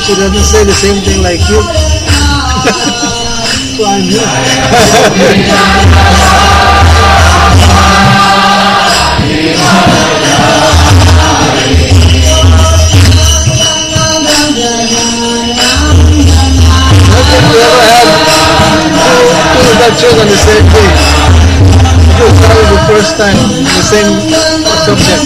She doesn't say the same thing like you. So I'm here. You ever had two lectures on the same thing? It was probably the first time, the same subject.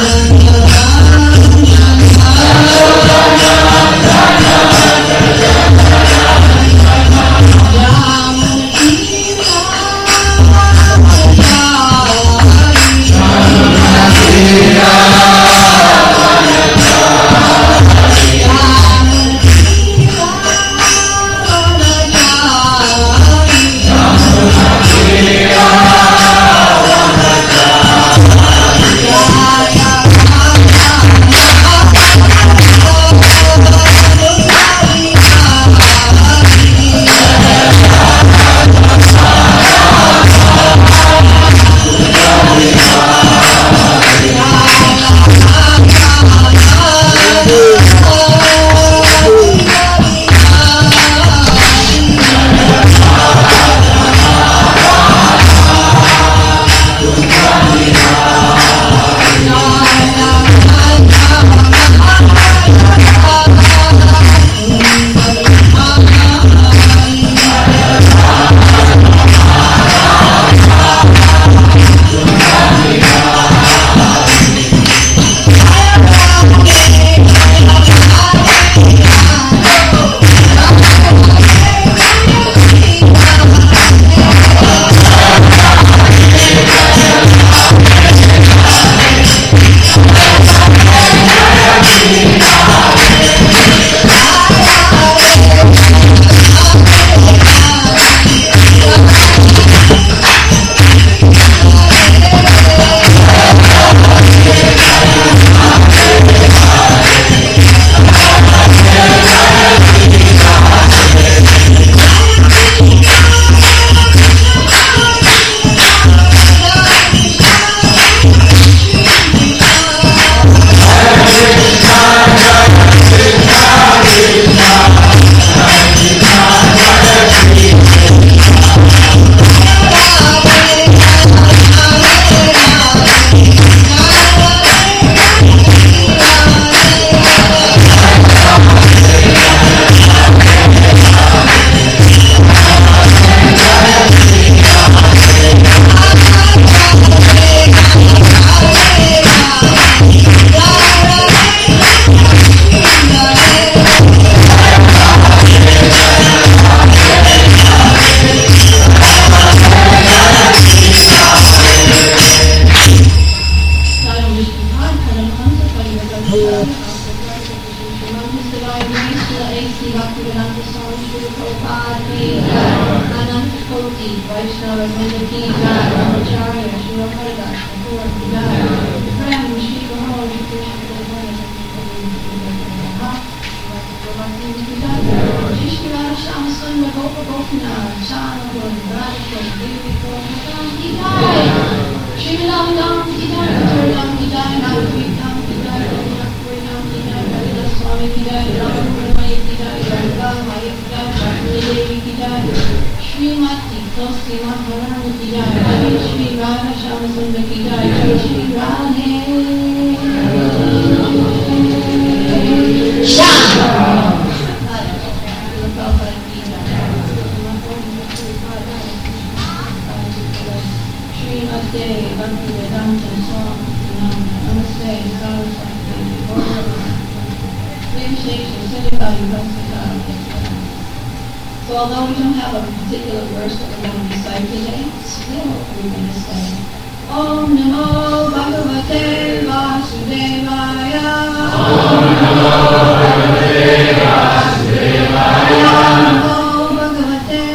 So although we don't have a particular verse that we're going to recite today, still we're going to say, Om Namo Bhagavate Vasudevaya. Om Namo Bhagavate Vasudevaya. Om Namo Bhagavate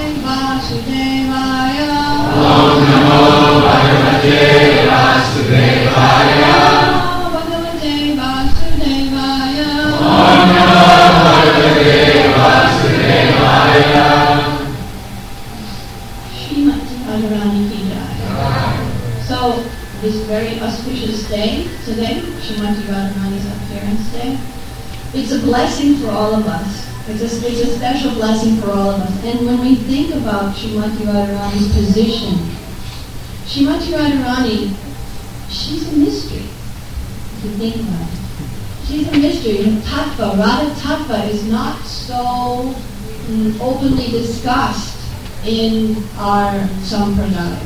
Vasudevaya. Om Namo Bhagavate Vasudevaya. Om Bhagavate Vasudevaya. Om Namo Bhagavate Vasudevaya. Srimati Radharani ki jai. So, this very auspicious day today, Srimati Radharani's appearance day, it's a blessing for all of us. It's a special blessing for all of us. And when we think about Srimati Radharani's position, Srimati Radharani, she's a mystery, if you think about it. She's a mystery. Tattva, Radha Tattva is not so openly discussed in our sampradaya.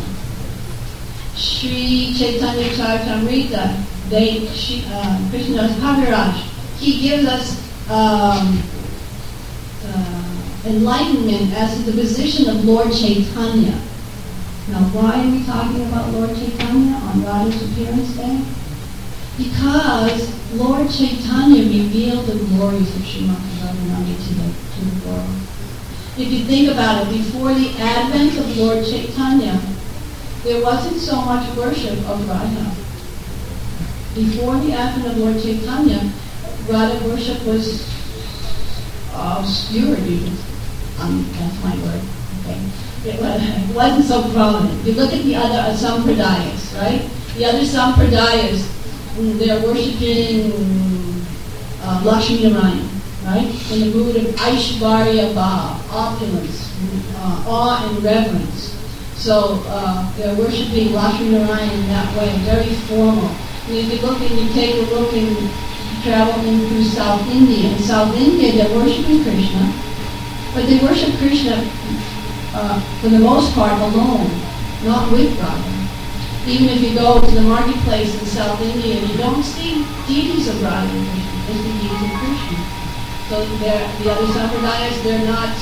Sri Chaitanya Charitamrita, Krishna's Kaviraj, he gives us enlightenment as to the position of Lord Chaitanya. Now, why are we talking about Lord Chaitanya on Radha's appearance day? Because Lord Chaitanya revealed the glories of Srimati Radharani to the world. If you think about it, before the advent of Lord Chaitanya, there wasn't so much worship of Radha. Before the advent of Lord Chaitanya, Radha worship was obscure, that's my word. Okay. It wasn't so prominent. If you look at the other sampradayas, right? The other sampradayas, they're worshiping Lakshmi Narayan, right? In the mood of Aishvarya Bhav, opulence, awe and reverence. So they're worshiping Lakshmi Narayan in that way, very formal. And if you take a look and travel into South India. In South India, they're worshiping Krishna, but they worship Krishna for the most part alone, not with Radha. Even if you go to the marketplace in South India, you don't see deities of Radha and Krishna, just the deities of Krishna. So the other sampradayas, they're not,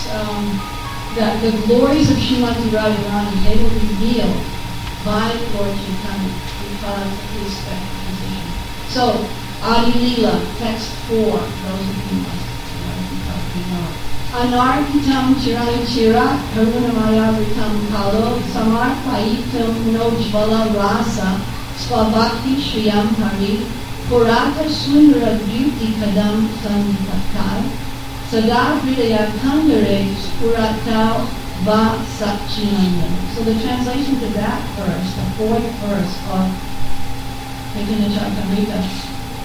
the glories of Srimati Radharani, they were revealed by Lord Chaitanya because of his special position. So, Adi Lila, text 4, those of you probably know. Anarkitam chirani chira, karunamaya vritam kalo, samarpayitam nojvala rasa, svabhakti shriyam hari, purata sundara beauty kadam sandikakai, sada hridaya kandare spuratal va satchinanda. So the translation to that verse, the fourth verse of Chaitanya Charitamrita,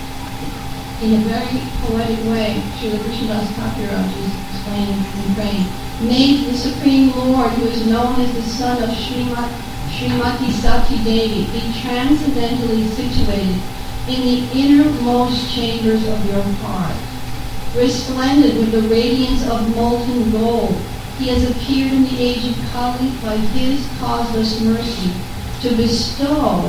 in a very poetic way, Srila Krishnadas Thakuraj is explaining and praying. May the Supreme Lord, who is known as the son of Srimati Sati Devi, be transcendently situated in the innermost chambers of your heart. Resplendent with the radiance of molten gold, he has appeared in the age of Kali by his causeless mercy to bestow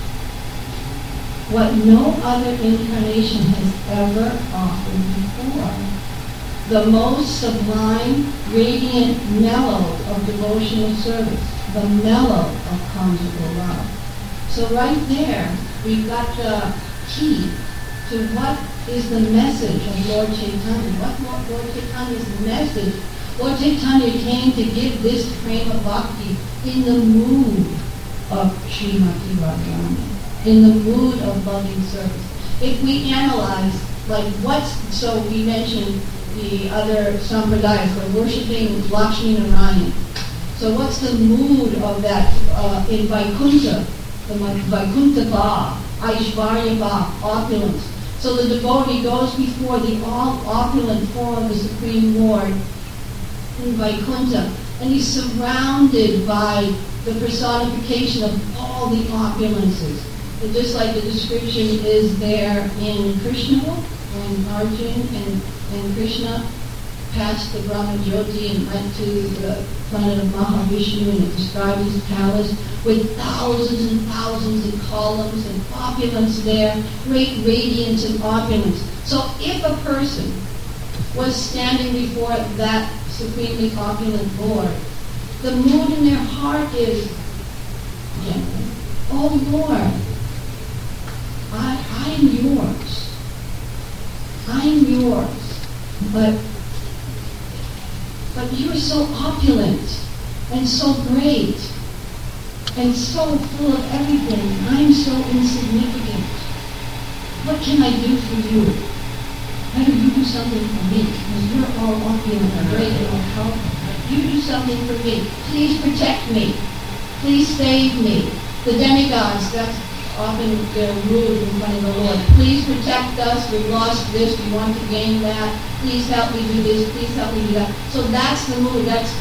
what no other incarnation has ever offered before. The most sublime, radiant mellow of devotional service, the mellow of conjugal love. So right there, we've got the key to what is the message of Lord Chaitanya. What Lord Chaitanya's message? Lord Chaitanya came to give this prema bhakti in the mood of Srimati Radharani, in the mood of loving service. If we analyze, so we mentioned the other sampradayas, we're worshipping Lakshmi Narayan. So what's the mood of that in Vaikuntha? The Vaikuntha Bhav, Aishvarya Bhav, opulence. So the devotee goes before the all-opulent form of the Supreme Lord in Vaikuntha, and he's surrounded by the personification of all the opulences. And just like the description is there in Krishna, when Arjun and Krishna passed the Brahma Jyoti and went to the planet of Mahavishnu, and it described his palace with thousands and thousands of columns and opulence there, great radiance and opulence. So if a person was standing before that supremely opulent Lord, the mood in their heart is, generally, oh Lord, I'm yours. I'm yours. But you're so opulent and so great and so full of everything. I'm so insignificant. What can I do for you? Better you do something for me, because you're all opulent and great and all powerful. You do something for me. Please protect me. Please save me. The demigods, that's often they're rude in front of the Lord. Please protect us. We've lost this. We want to gain that. Please help me do this. Please help me do that. So that's the mood. That's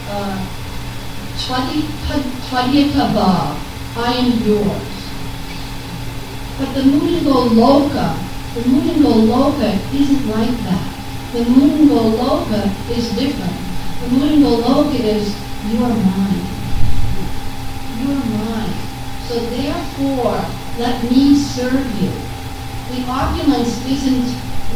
Twadiyataba. I am yours. But the Mungo Loka isn't like that. The Mungo Loka is different. The Mungo Loka is, you are mine. You are mine. So therefore, let me serve you. The opulence isn't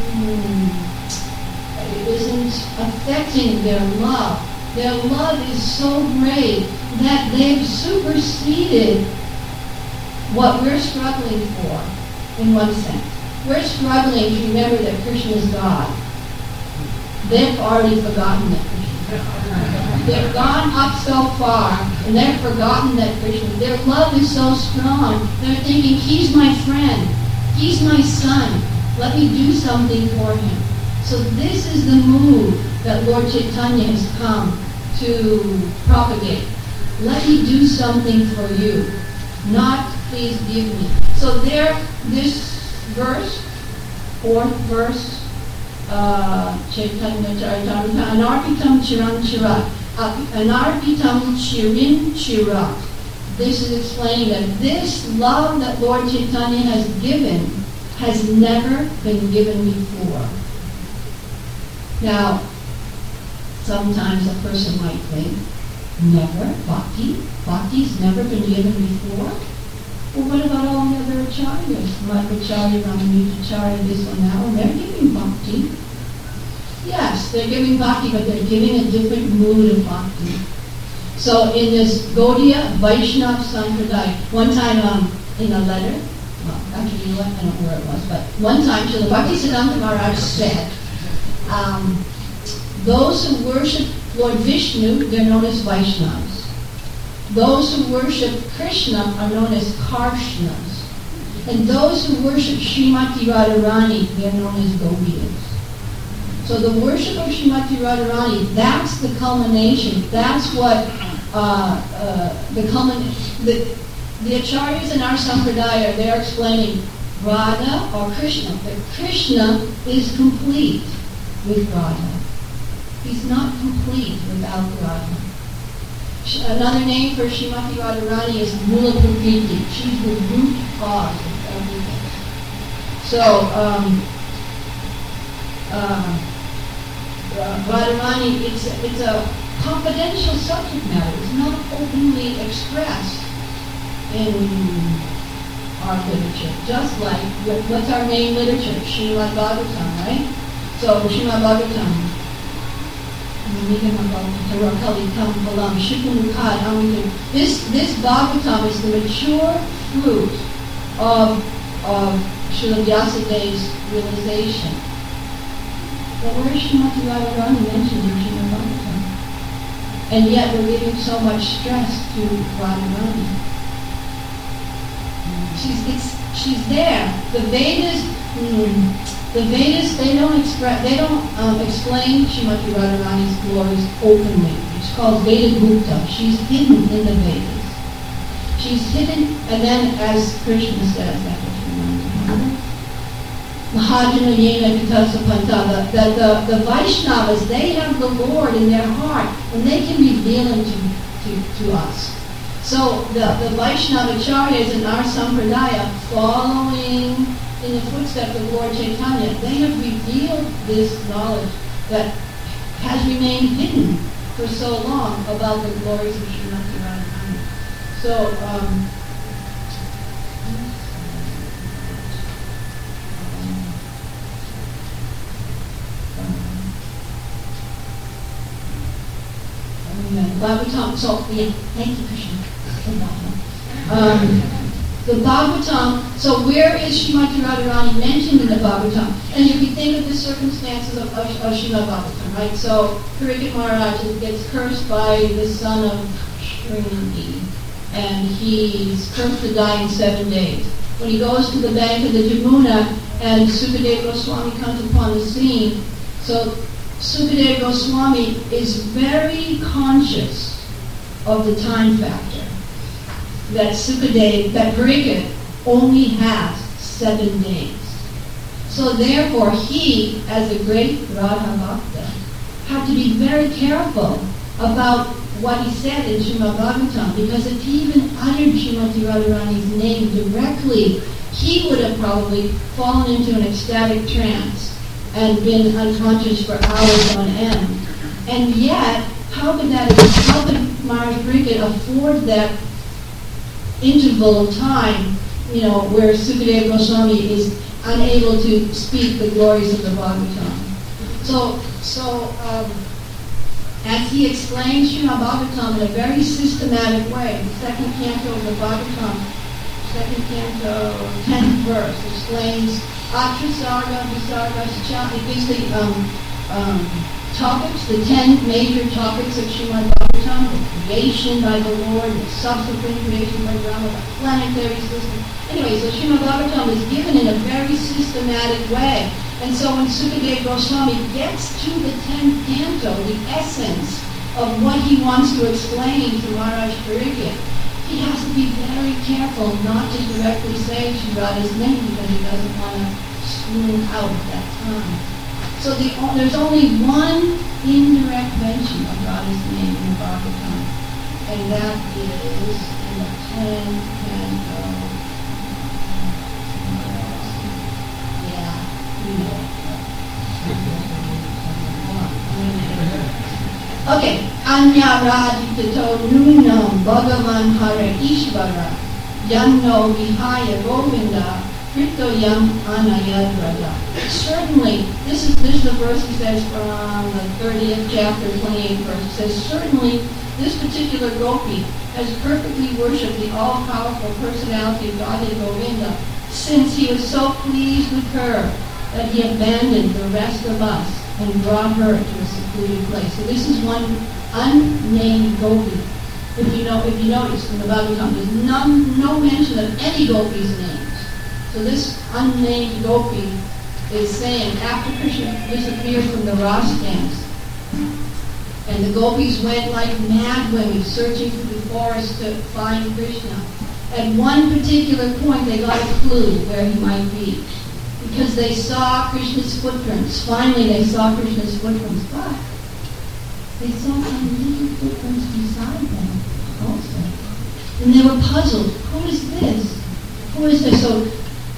affecting their love. Their love is so great that they've superseded what we're struggling for, in one sense. We're struggling to remember that Krishna is God. They've already forgotten that Krishna is God. They've gone up so far, and they've forgotten that Krishna. Their love is so strong. They're thinking, he's my friend. He's my son. Let me do something for him. So this is the mood that Lord Chaitanya has come to propagate. Let me do something for you. Not, please give me. So there, this verse, fourth verse, Chaitanya Charitamrita, Anarpitam Chiran Chirat. Anarpitam Chirin Chirat. This is explaining that this love that Lord Chaitanya has given has never been given before. Now, sometimes a person might think, never? Bhakti's never been given before? Well, what about all the other acharyas? Madhvacharya, Ramanujacharya, this one, that one, they're giving bhakti. Yes, they're giving bhakti, but they're giving a different mood of bhakti. So in this Gaudiya Vaishnava Sampradaya, one time in a letter, well, actually, you know what, I don't know where it was, but one time, Srila Bhaktisiddhanta Maharaj said, those who worship Lord Vishnu, they're known as Vaishnavas. Those who worship Krishna are known as Karshnas. And those who worship Srimati Radharani, they're known as Gopiyas. So the worship of Srimati Radharani, that's the culmination. That's what the acharyas in our sampradaya, they're explaining Radha or Krishna. But Krishna is complete with Radha. He's not complete without Radha. Another name for Srimati Radharani is Mula Prakriti. She's the root cause of everything. So, Radharani, it's a confidential subject matter. It's not openly expressed in our literature. Just like, what's our main literature? Srimad Bhagavatam, right? So, Srimad Bhagavatam. This Bhagavatam is the mature fruit of Srila Vyasadev's realization. But where is Srimati Radharani mentioned in Srimad Bhagavatam? And yet we're giving so much stress to Radharani. She's there. The Vedas, they don't explain Srimati Radharani's glories openly. It's called Veda Gupta. She's hidden in the Vedas. She's hidden, and then as Krishna says, that Mahajana Yena Vitasa Panta, the Vaishnavas, they have the Lord in their heart, and they can reveal him to us. So the Vaishnava acharyas in our sampradaya, following in the footsteps of Lord Chaitanya, they have revealed this knowledge that has remained hidden for so long about the glories of Srimati Radharani. So, Bhagavatam, so, yeah, thank you, Krishna. The Bhagavatam, so where is Srimati Radharani mentioned in the Bhagavatam? And if you think of the circumstances of Srimad Bhagavatam, right? So Parikshit Maharaj gets cursed by the son of Shringi, and he's cursed to die in 7 days. When he goes to the bank of the Jamuna, and Sukadeva Goswami comes upon the scene, so Sukadeva Goswami is very conscious of the time factor. That Parikshit only has 7 days. So therefore, he, as a great Radha Bhakta, had to be very careful about what he said in Srimad Bhagavatam, because if he even uttered Srimati Radharani's name directly, he would have probably fallen into an ecstatic trance and been unconscious for hours on end. And yet, how could Maharaj Parikshit afford that interval of time, where Sukadeva Goswami is unable to speak the glories of the Bhagavatam? So as he explains Srimad Bhagavatam in a very systematic way, the second canto of the Bhagavatam, second canto, 10th verse, explains Atra Sarga, Visarga, Cha. It gives the topics, the 10 major topics of Srimad Bhagavatam: the creation by the Lord, the subsequent creation by Brahma, the planetary system. Anyway, so Srimad Bhagavatam is given in a very systematic way. And so when Sukadeva Goswami gets to the 10th canto, the essence of what he wants to explain to Maharaj Parikshit, he has to be very careful not to directly say Shri Radha's name, because he doesn't want to swoon out at that time. So there's only one indirect mention of Radha's name in the Bhagavatam, and that is in the 10th canto. Okay, Anya Radhikato Nunam Bhagavan Hare Ishvara Yanno Vihaya Govinda Krito Yam Anayadrada. Certainly, this is the verse he says from the 30th chapter, 28th verse. It says, certainly this particular gopi has perfectly worshipped the all-powerful personality of Godhead Govinda, since he was so pleased with her that he abandoned the rest of us and brought her to a secluded place. So this is one unnamed gopi. If you notice in the Bhagavatam, there's no mention of any gopis' names. So this unnamed gopi is saying, after Krishna disappeared from the Ras dance, and the gopis went like mad women searching through the forest to find Krishna. At one particular point, they got a clue where he might be, because they saw Krishna's footprints. Finally, they saw Krishna's footprints, but they saw some little footprints beside them also. And they were puzzled. Who is this? Who is this? So,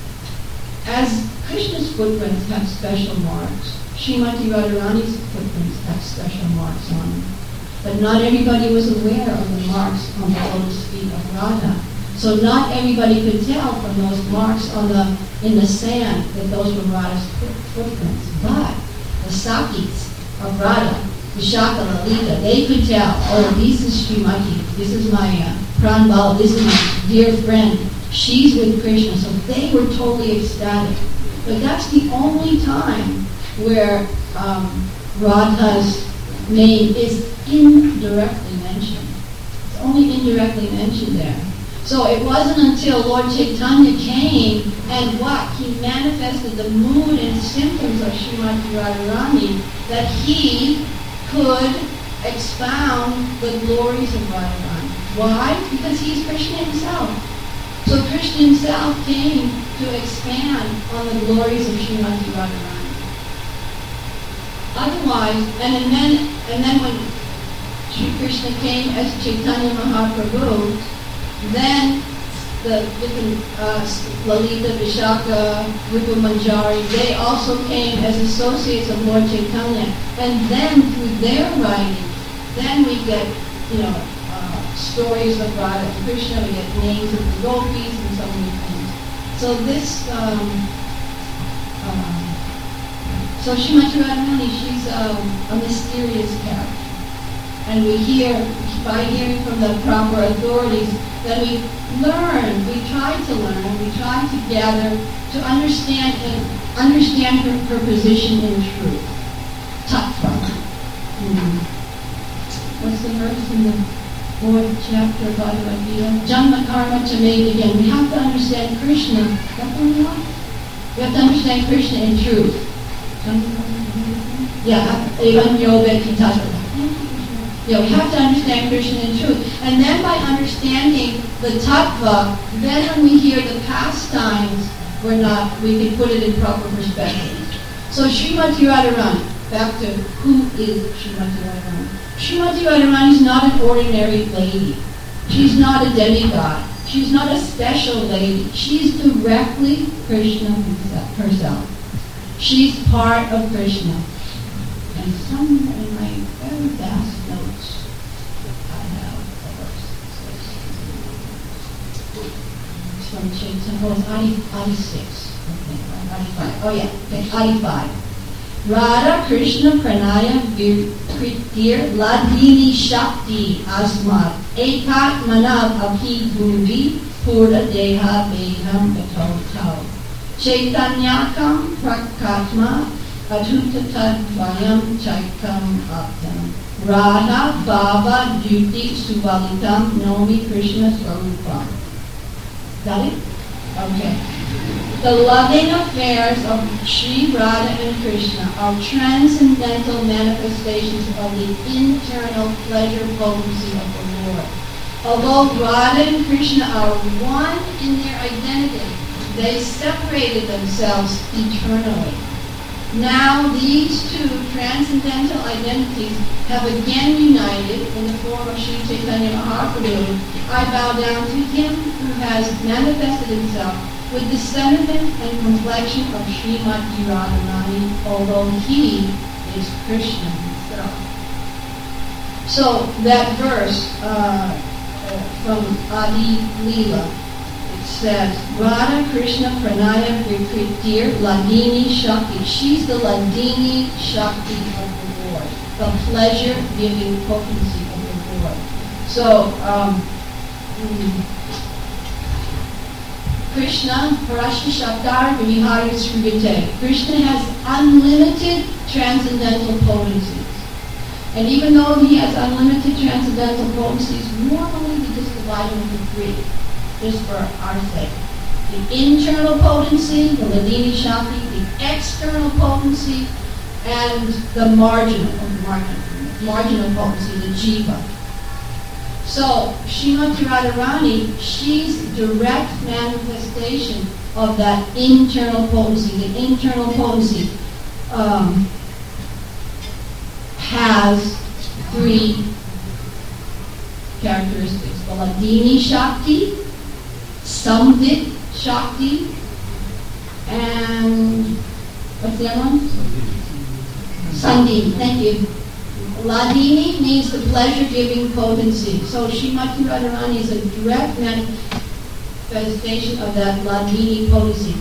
as Krishna's footprints have special marks, Srimati Radharani's footprints have special marks on them. But not everybody was aware of the marks on the lotus feet of Radha. So not everybody could tell from those marks in the sand that those were Radha's footprints. But the Sakis of Radha, Vishaka, Lalita, they could tell, oh, this is Srimati, this is my Pranbal, this is my dear friend, she's with Krishna. So they were totally ecstatic. But that's the only time where Radha's name is indirectly mentioned. It's only indirectly mentioned there. So it wasn't until Lord Chaitanya came and he manifested the mood and symptoms of Srimati Radharani that he could expound the glories of Radharani. Why? Because he's Krishna himself. So Krishna himself came to expand on the glories of Srimati Radharani. Otherwise, and then when Sri Krishna came as Chaitanya Mahaprabhu, then the different Lalita, Vishaka, Rupa Manjari, they also came as associates of Lord Chaitanya. And then through their writing, then we get, stories of Radha and Krishna, we get names of the gopis and so many things. So this, so Srimati Radharani, she's a mysterious character. And we hear, by hearing from the proper authorities, that we learn, we try to learn, we try to gather, to understand her position in truth. Tattva. What's the verse in the 4th chapter of Bhagavad Gita? Janma karma cha again. We have to understand Krishna. We have to understand Krishna in truth. Yeah, evan yoga tattva. You know, we have to understand Krishna in truth. And then by understanding the tattva, then when we hear the pastimes, we can put it in proper perspective. So Srimati Radharani, back to who is Srimati Radharani? Srimati Radharani is not an ordinary lady. She's not a demigod. She's not a special lady. She's directly Krishna herself. She's part of Krishna. And somewhere in my very vast notes, I have a verse. It's from Chaitanya. Oh, it's Adi 6. Okay, Adi 5. Oh yeah, okay, Adi 5. Radha Krishna Pranaya Kritir Ladini Shakti Asmat Ekat Manav Abhi Bhuvi Pura Deha Beham Gato Tau Chaitanyakam Prakatma Adhutatadvayam Chaikam Aptam Radha Bhava Duti Suvalitam Nomi Krishna Swarupam. Got it? Okay. The loving affairs of Sri Radha and Krishna are transcendental manifestations of the internal pleasure potency of the Lord. Although Radha and Krishna are one in their identity, they separated themselves eternally. Now these two transcendental identities have again united in the form of Sri Chaitanya Mahaprabhu. I bow down to him who has manifested himself with the sentiment and complexion of Srimati Radharani, although he is Krishna himself. So that verse from Adi Leela, it says, Radha Krishna Pranaya Vikritir Ladini Shakti. She's the Ladini Shakti of the Lord, the pleasure-giving potency of the Lord. So, Krishna, Parashti Shaktar Vihari Srivite. Krishna has unlimited transcendental potencies. And even though he has unlimited transcendental potencies, normally we just divide them into three, just for our sake. The internal potency, the Ladini Shakti, the external potency, and the marginal potency, the Jiva. So, Srimati Radharani, she's direct manifestation of that internal potency. The internal potency has three characteristics. The Ladini Shakti, Samvit Shakti, and what's the other one? Sandhi. Thank you. Ladini means the pleasure-giving potency. So Srimati Radharani is a direct manifestation of that Ladini potency.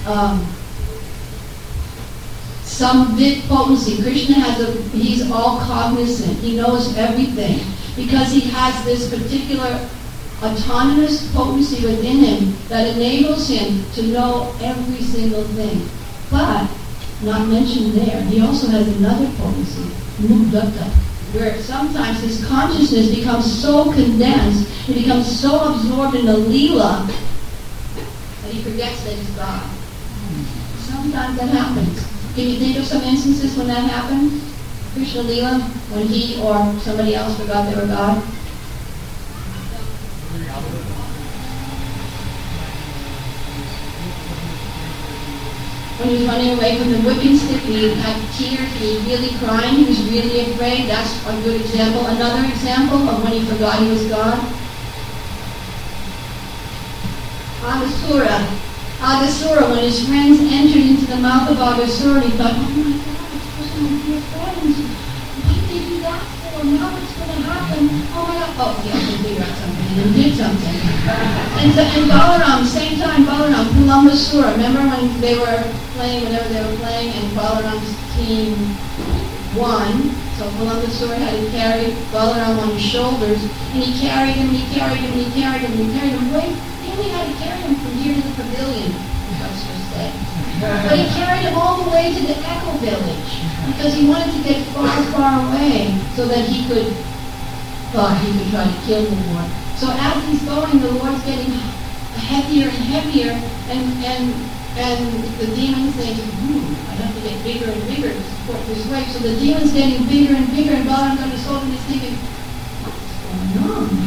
Samvit potency. Krishna he's all cognizant. He knows everything. Because he has this particular autonomous potency within him that enables him to know every single thing. But, not mentioned there, he also has another potency, Mudgata, where sometimes his consciousness becomes so condensed, he becomes so absorbed in the Leela that he forgets that he's God. Sometimes that happens. Can you think of some instances when that happened? Krishna Leela, when he or somebody else forgot they were God? When he was running away from the whipping stick, he had tears, he was really crying, he was really afraid. That's a good example. Another example of when he forgot he was God. Aghasura, when his friends entered into the mouth of Aghasura, he thought, oh my God, it's supposed to be your friends. What did they do that for? Now what's going to happen? Oh my God. Oh, yeah, they figured out something and did something. And Balaram, same time, Balaram, Pulambasura. Remember when they were playing, whenever they were playing, and Balaram's team won. So Pulambasura had to carry Balaram on his shoulders, and he carried him, he carried him, he carried him, he carried him. Wait, he only had to carry him from here to the pavilion, let's just say. But he carried him all the way to the Echo Village, because he wanted to get far, far away, so that he could try to kill the Lord. So as he's going, the Lord's getting heavier and heavier, and the demons think, I have to get bigger and bigger to support this wave. So the demon's getting bigger and bigger, and Balaram is holding this thinking,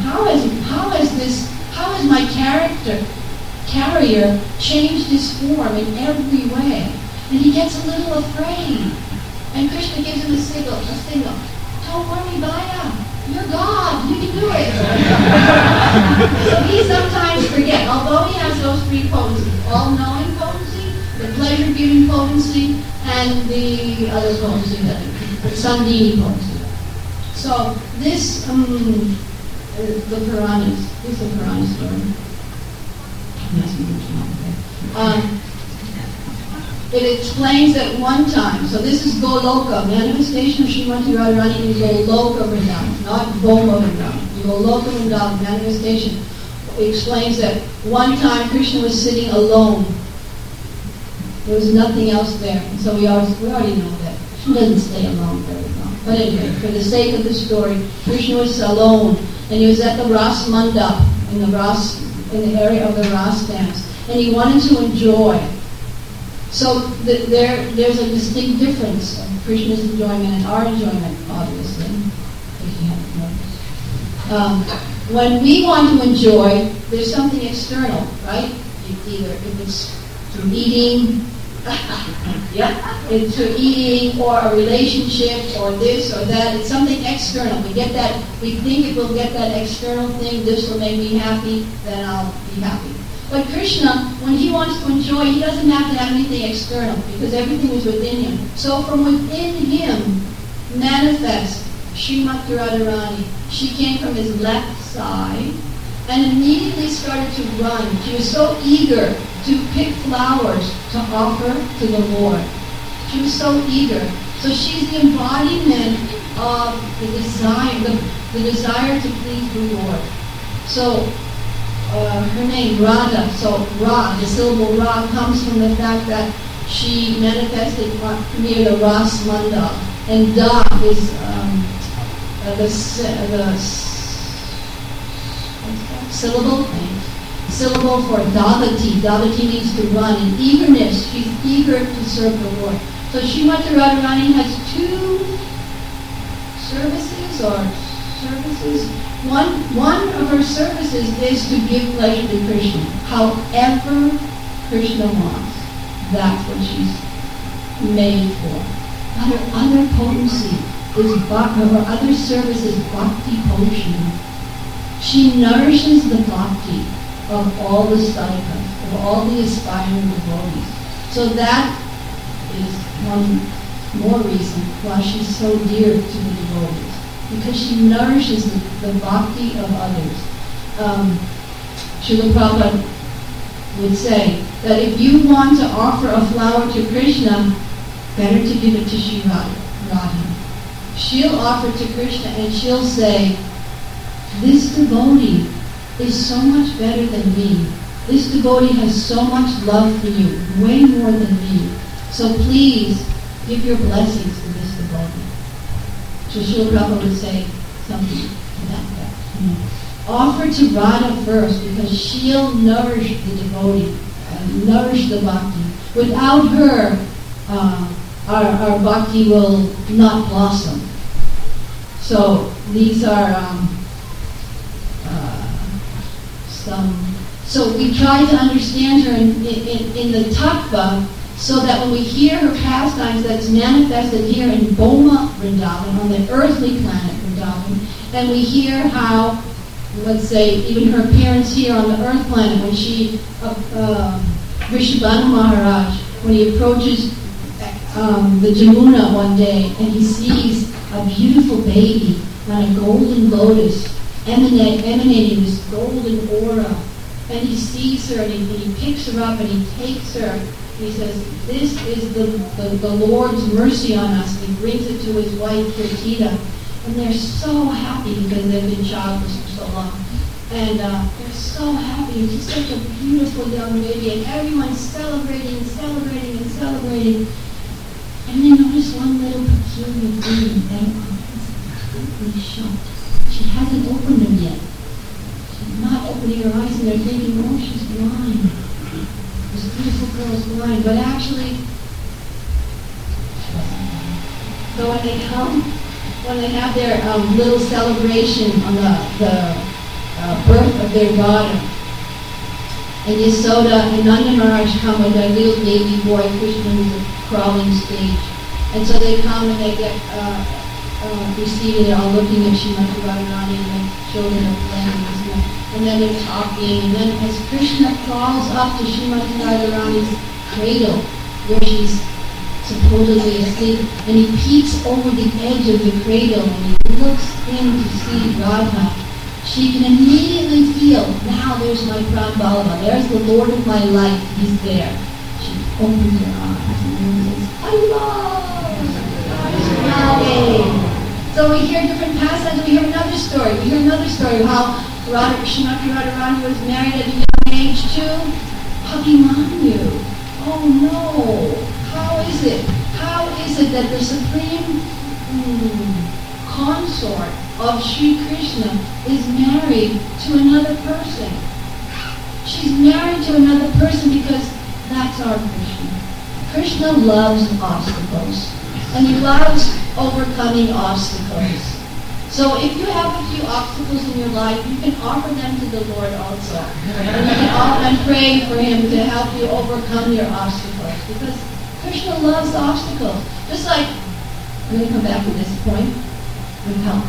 how has my carrier changed his form in every way? And he gets a little afraid. And Krishna gives him a signal. Don't worry, Baya. You're God. You can do it. So he sometimes forgets, although he has those three potencies, all-knowing potency, the pleasure-giving potency, and the other potency, the Sandini potency. So this, the Puranas, this is a Purana story. It explains that one time, so this is Goloka, manifestation of Srimati Radharani in Goloka Vrindavan, not Boma Vrindavan. Goloka Vrindavan, manifestation, explains that one time Krishna was sitting alone. There was nothing else there. And so we already know that. Krishna doesn't stay alone very long. But anyway, for the sake of the story, Krishna was alone, and he was at the Ras Mandap, in the area of the Ras dance, and he wanted to enjoy. So there's a distinct difference of Krishna's enjoyment and our enjoyment, obviously, if you haven't noticed. When we want to enjoy, there's something external, right? Either if it's through eating, it's through eating, or a relationship, or this or that. It's something external. We get that. We think if we'll get that external thing, this will make me happy, then I'll be happy. But Krishna, when he wants to enjoy, he doesn't have to have anything external because everything is within him. So from within him manifests Srimati Radharani. She came from his left side and immediately started to run. She was so eager to pick flowers to offer to the Lord. She was so eager. So she's the embodiment of the desire to please the Lord. So her name, Radha, so Ra, the syllable Ra, comes from the fact that she manifested near the Ras Mandal. And Da is the syllable for Davati. Davati means to run. And eagerness, she's eager to serve the Lord. So Srimati Radharani has two services. One of her services is to give pleasure to Krishna. However Krishna wants. That's what she's made for. Her other potency is her other service is bhakti potion. She nourishes the bhakti of all the sadhakas, of all the aspiring devotees. So that is one more reason why she's so dear to the devotees. Because she nourishes the bhakti of others. Srila Prabhupada would say that if you want to offer a flower to Krishna, better to give it to Shri Radha. She'll offer to Krishna and she'll say, this devotee is so much better than me. This devotee has so much love for you, way more than me. So please give your blessings to this devotee. So Srila Prabhupada would say something to that effect. Offer to Radha first because she'll nourish the devotee, nourish the bhakti. Without her, our bhakti will not blossom. So these are So we try to understand her in the tattva, so that when we hear her pastimes that's manifested here in Boma Vrindavan, on the earthly planet Vrindavan, and we hear how, let's say, even her appearance here on the earth planet, when she, Vrishabhanu Maharaj, when he approaches the Jamuna one day, and he sees a beautiful baby on a golden lotus, emanating this golden aura, and he sees her, and he picks her up, and he takes her. He says, this is the Lord's mercy on us. He brings it to his wife, Kirtida. And they're so happy because they've been childless for so long. And they're so happy. It's just such a beautiful young baby. And everyone's celebrating and celebrating and celebrating. And they notice one little peculiar thing. And everyone's completely shocked. She hasn't opened them yet. She's not opening her eyes, and they're thinking, oh, she's blind. This beautiful girl is blind, but actually, so when they have their little celebration on the birth of their daughter. And Yasoda and Nanda Maharaj come with their little baby boy, Krishna, who's a crawling stage. And so they come and they get received, they're all looking at Srimati Radharani, and the children are playing, and then they're talking, and then as Krishna crawls up to Srimati Radharani's cradle, where she's supposedly asleep, and he peeks over the edge of the cradle, and he looks in to see Radha, she can immediately feel, now there's my Pran Ballabha, there's the Lord of my life, he's there. She opens her eyes and says, Allah! So we hear different pastimes. We hear another story. We hear another story of how Srimati Radharani was married at a young age to Abhimanyu. Oh no! How is it? How is it that the supreme consort of Sri Krishna is married to another person? She's married to another person because that's our Krishna. Krishna loves obstacles. And he loves overcoming obstacles. So if you have a few obstacles in your life, you can offer them to the Lord also. And you can often pray for him to help you overcome your obstacles. Because Krishna loves obstacles. Just like, I'm going to come back to this point with help.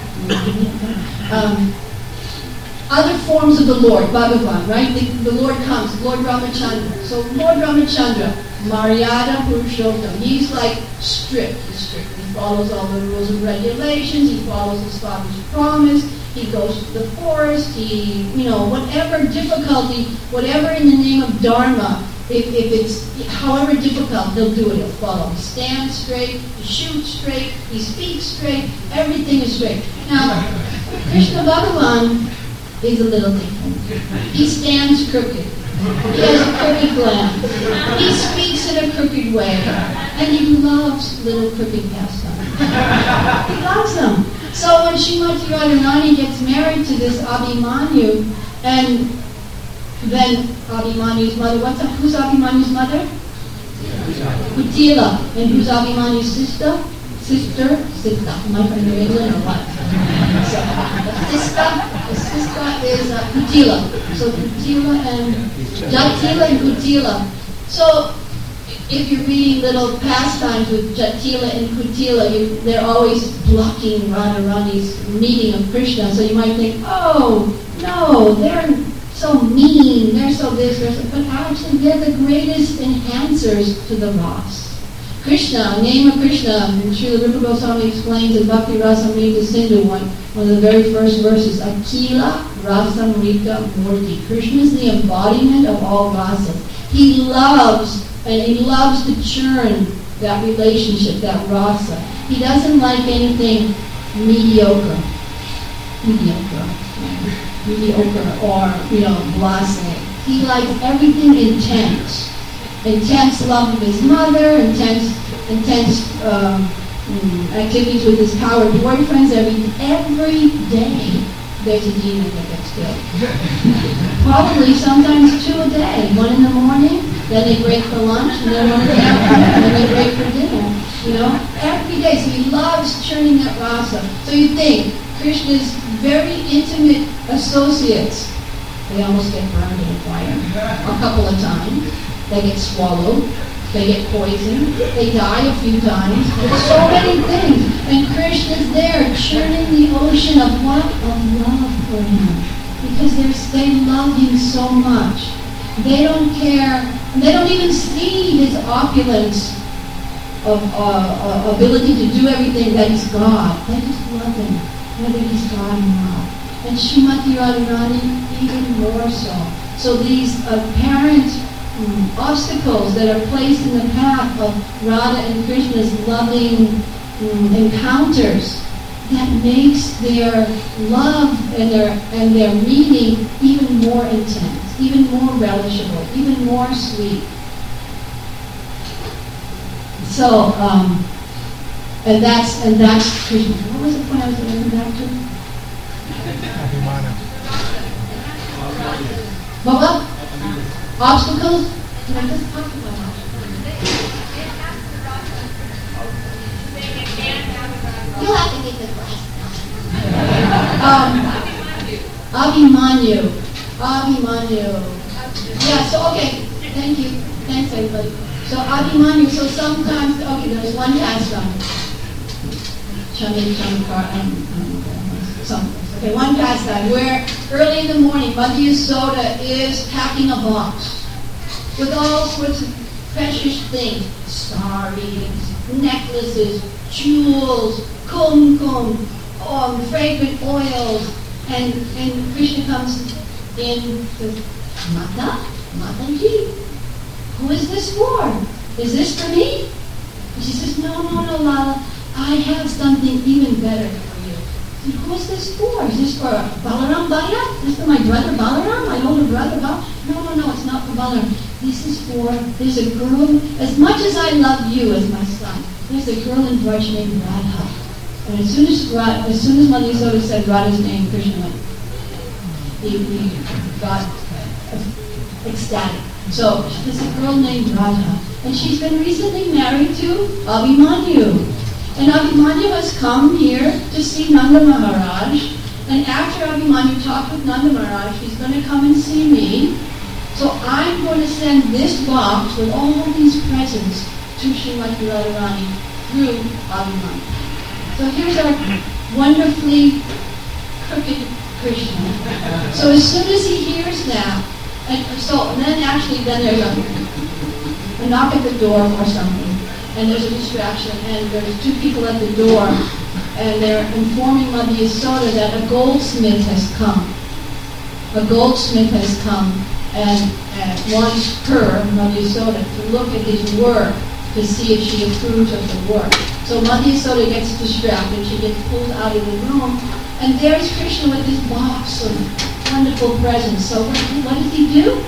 Other forms of the Lord, Bhagavan, right? The Lord comes, Lord Ramachandra. So Lord Ramachandra, Maryada Purushottam, he's like strict. He follows all the rules and regulations. He follows his father's promise. He goes to the forest. He, whatever difficulty, whatever in the name of Dharma, if it's however difficult, he'll do it. He'll follow. He stands straight. He shoots straight. He speaks straight. Everything is straight. Now, Krishna Bhagavan is a little different. He stands crooked. He has a crooked glance. He speaks in a crooked way. And he loves little crooked pastimes. He loves them. So when Srimati Radharani gets married to this Abhimanyu, and then Abhimanyu's mother, who's Abhimanyu's mother? Kutila. And who's Abhimanyu's sister? Sister. Am I from New England or what? So, the sister is Kutila. So Kutila and Jatila and Kutila. So if you're reading little pastimes with Jatila and Kutila, they're always blocking Radharani's meeting of Krishna. So you might think, oh, no, they're so mean, they're so this, they're so... But actually, they're the greatest enhancers to the Ras. Krishna, name of Krishna, and Srila Rupa Goswami explains in Bhakti Rasamrita Sindhu, one of the very first verses, Akila Rasamrita Murti. Krishna is the embodiment of all rasas. He loves, and he loves to churn that relationship, that rasa. He doesn't like anything mediocre or, blasé. He likes everything intense. Intense love of his mother, intense activities with his coward boyfriends. Every day there's a demon that gets killed. Probably sometimes 2 a day. 1 in the morning, then they break for lunch, and then 1 in the afternoon, and then they break for dinner. Every day. So he loves churning that rasa. So you think Krishna's very intimate associates, they almost get burned in a fire a couple of times. They get swallowed, they get poisoned, they die a few times. There's so many things. And Krishna's there churning the ocean of what? Of love for him. Because they love him so much. They don't care, they don't even see his opulence of ability to do everything, that he's God. They just love him, whether he's God or not. And Srimati Radharani even more so. So these apparent obstacles that are placed in the path of Radha and Krishna's loving encounters, that makes their love and their meeting even more intense, even more relishable, even more sweet. So, and that's Krishna. What was the point I was going to come back to? What? Obstacles? Can I just talk about obstacles? You'll have to get the glass. Abhimanyu. Abhimanyu. Yeah, so okay, thank you. Thanks everybody. So Abhimanyu, so sometimes, okay, there's one pastime. Okay, one pastime where early in the morning, Mother Yasoda is packing a box with all sorts of precious things, saris, necklaces, jewels, kumkum, fragrant oils, and Krishna comes in the Mataji, who is this for? Is this for me? And she says, no, Lala, I have something even better for you. I said, who is this for? Is this for Balaram Baya? Is this for my brother Balaram, my older brother Balaram? No, it's not for Balaram. This is for, there's a girl, as much as I love you as my son, there's a girl in Braj named Radha. And as soon as Mother Yasoda said Radha's name, Krishna went, he got ecstatic. So there's a girl named Radha, and she's been recently married to Abhimanyu. And Abhimanyu has come here to see Nanda Maharaj, and after Abhimanyu talked with Nanda Maharaj, he's going to come and see me. So I'm going to send this box with all these presents to Srimati Radharani through Abhimanyu. So here's our wonderfully crooked Krishna. So as soon as he hears that, and then there's a knock at the door or something, and there's a distraction, and there's two people at the door, and they're informing Mother Yasoda that a goldsmith has come. A goldsmith has come and wants her, Mother Yasoda, to look at his work to see if she approves of the work. So Mother Yasoda gets distracted, she gets pulled out of the room, and there's Krishna with this box of wonderful presents. So what does he do?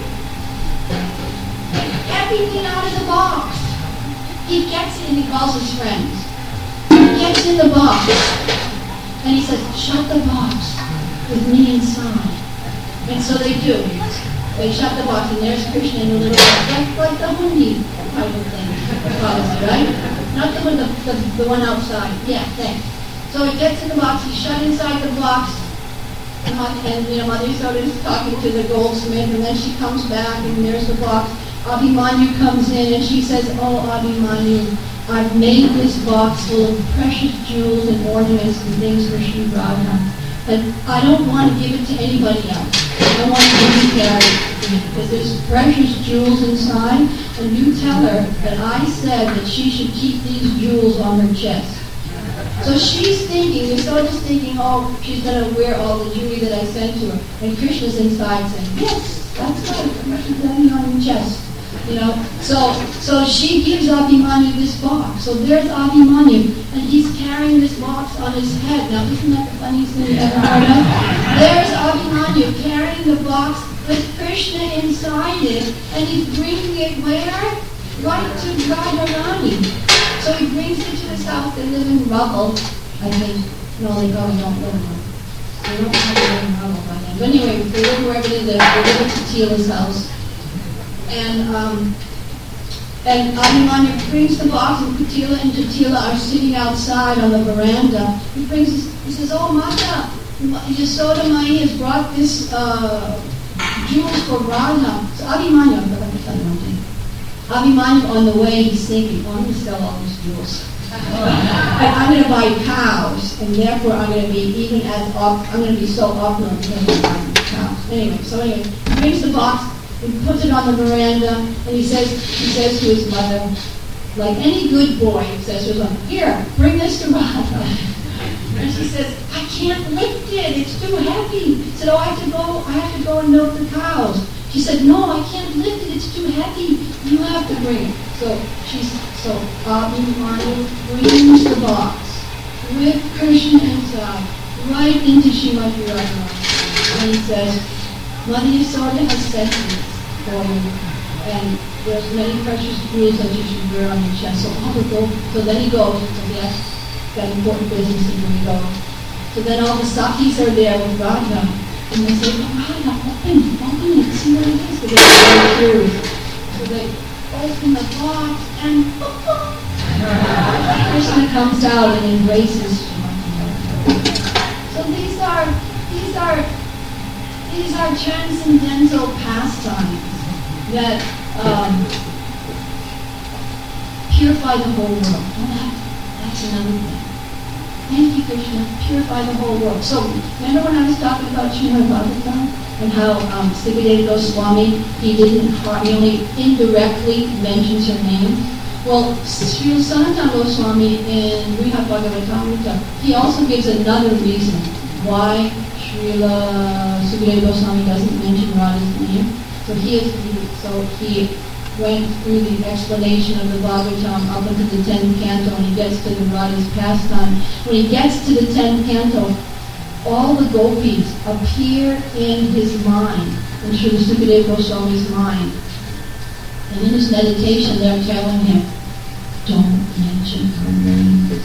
Everything out of the box. He gets it and he calls his friends. He gets in the box and he says, shut the box with me inside. And so they do. They shut the box and there's Krishna in the little box, like the hundi type of thing, probably, right? Not the one, the one outside. Yeah, thanks. So he gets in the box, he's shut inside the box, and Mother Yasoda is talking to the goldsmith, and then she comes back, and there's the box. Abhimanyu comes in, and she says, oh, Abhimanyu, I've made this box full of precious jewels and ornaments and things for Sri Radha, but I don't want to give it to anybody else. I want you to carry it, because there's precious jewels inside, and you tell her that I said that she should keep these jewels on her chest. So she's thinking, Yasoda's thinking, oh, she's going to wear all the jewelry that I sent to her. And Krishna's inside saying, yes, that's right, she's got me on her chest. So she gives Abhimanyu this box. So there's Abhimanyu, and he's carrying this box on his head. Now, isn't that the funniest thing you've ever heard of? There's Abhimanyu carrying the box with Krishna inside it, and he's bringing it where? Right to Radharani. So he brings it to his house. They live in Ruggle, I think. No, they don't live in Ruggle. They don't have to live in Ruggle by then. But anyway, they live wherever they live. They live at Tatila's house. And Abhimanyu brings the box, and Katila and Tatila are sitting outside on the veranda. He says, oh, Mata, Yasoda Mai has brought this jewels for Radha. So Abhimanyu, Abhimanyu on the way, he's thinking, oh, I'm going to sell all these jewels. I'm going to buy cows, and therefore I'm going to be I'm going to be so opulent because I'm buying cows. Anyway, he brings the box. He puts it on the veranda, and he says to his mother, like any good boy, he says to his mother, here, bring this to Radha. And she says, I can't lift it, it's too heavy. He said, oh, I have to go and milk the cows. She said, no, I can't lift it, it's too heavy. You have to bring it. So Abhimanyu brings the box with Krishna inside, right into Srimati Radharani. And he says, Mother Yasoda has sent me for you, and there's many precious jewels that you should wear on your chest. So I will go. So then he goes, because he has got important business to go. So then all the Sakis are there with Radha, and they say, Radha, open it, see what it is. Because they're very curious. So they open the box, and Krishna comes out and embraces Srimati Radharani. So these are these are transcendental pastimes that purify the whole world. Oh, that's another thing. Thank you, Krishna. Purify the whole world. So, remember when I was talking about Srimad Bhagavatam and how Sukadeva Goswami, he only indirectly mentions her name? Well, Srila Sanatana Goswami in Brihad Bhagavatamrita, he also gives another reason why Srila Sukadeva Goswami doesn't mention Radha's name. So he went through the explanation of the Bhagavatam up into the 10th canto, and he gets to the Radha's pastime. When he gets to the 10th canto, all the gopis appear in his mind, in Srila Sukadeva Goswami's mind. And in his meditation, they're telling him, don't mention our names.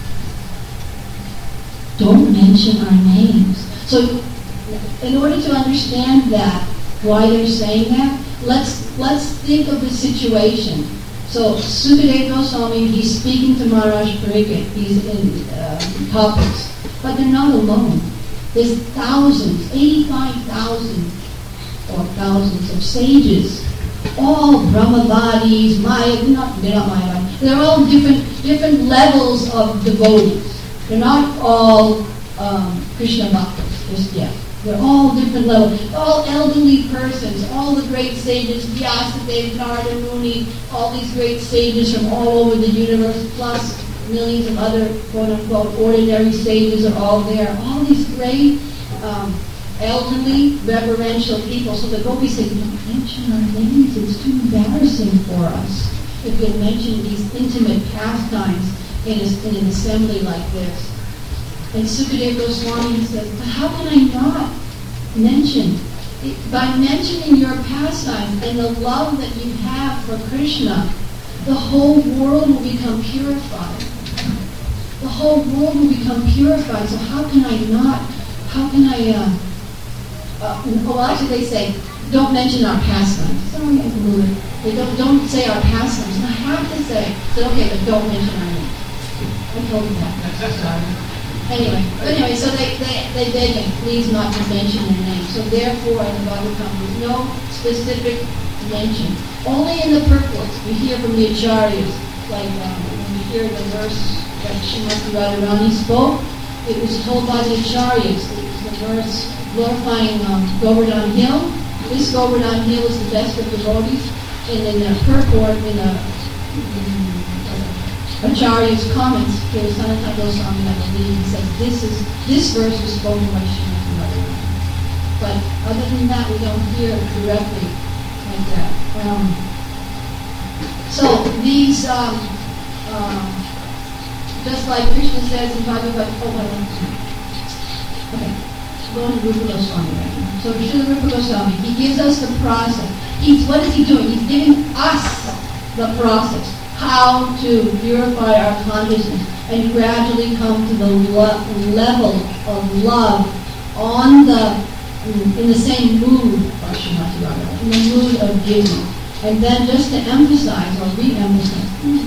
Don't mention our names. So, in order to understand that, why they're saying that, let's think of the situation. So, Sukadeva Goswami, he's speaking to Maharaj Parikshit. He's in topics. But they're not alone. There's thousands, 85,000 or thousands of sages, all Brahmavadis, they're not Mayavadis. They're all different levels of devotees. They're not all Krishna Bhaktas just yet. They're all different levels. All elderly persons, all the great sages, Vyasadeva, Narada Muni, all these great sages from all over the universe, plus millions of other quote-unquote ordinary sages are all there. All these great elderly, reverential people. So the gopis say, don't mention our names. It's too embarrassing for us if you'll mention these intimate pastimes in an assembly like this. And Sukadeva Goswami says, but how can I not mention? By mentioning your pastimes and the love that you have for Krishna, the whole world will become purified. The whole world will become purified. So how can I actually they say, don't mention our pastimes. Sorry, I blew it. They don't say our pastimes. And I have to say, okay, but don't mention our names. I told you that. Sorry. Anyway, so they beg him, please not to mention their name. So therefore, in the Bhagavatam, there's no specific mention. Only in the purports, we hear from the acharyas, like when we hear the verse that Srimati Radharani spoke, it was told by the acharyas. It was the verse glorifying Govardhan Hill. This Govardhan Hill is the best of devotees. And in the purport, in the Acharya's comments to Sanatana Goswami, I believe, he says this verse was spoken by Srimati Radharani. But other than that, we don't hear it directly like that. So these, just like Krishna says in Bhagavad Gita, okay, going to Rupa Goswami right now. So Srila Rupa Goswami, he gives us the process. What is he doing? He's giving us the process. How to purify our consciousness and gradually come to the level of love in the same mood of Srimati Radharani, in the mood of giving. And then just to emphasize or re-emphasize,